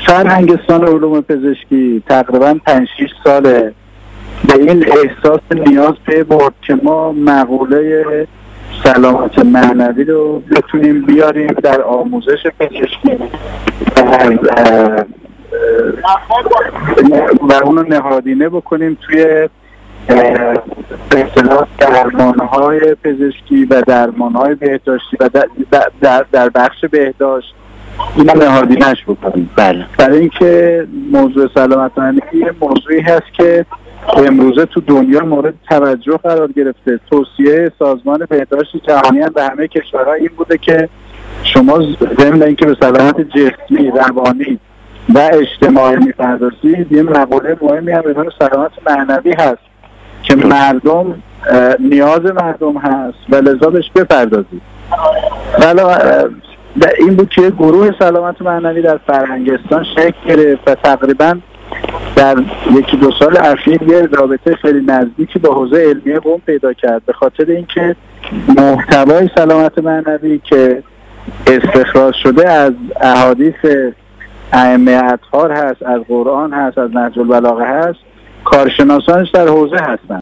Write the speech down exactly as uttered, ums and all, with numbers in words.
فرهنگستان علوم پزشکی تقریبا پنج شش ساله به این احساس نیاز پی برد که ما مقوله سلامت معنوی رو بتونیم بیاریم در آموزش پزشکی و اون رو نهادینه بکنیم توی به اصطلاح درمانهای پزشکی و درمانهای بهداشتی و در, در, در بخش بهداشت این نهادینه‌اش بکنیم. بله. برای اینکه موضوع سلامت معنوی یه موضوعی هست که امروزه تو دنیا مورد توجه قرار گرفته. توصیه سازمان بهداشت جهانی به همه کشورها این بوده که شما ضمن اینکه به سلامت جسمی، روانی و اجتماعی می‌پردازید، یه مقوله مهمی هم به نام سلامت معنوی هست که مردم نیاز مردم هست و لذا بهش بپردازید. این بود که گروه سلامت معنوی در فرهنگستان شکل گرفت و تقریبا در یکی دو سال اخیر یه رابطه خیلی نزدیکی با حوزه علمیه قوم پیدا کرد، به خاطر اینکه محتوای سلامت معنوی که استخراج شده از احادیث ائمه اطهار هست، از قرآن هست، از نهج البلاغه هست، کارشناسانش در حوزه هستن.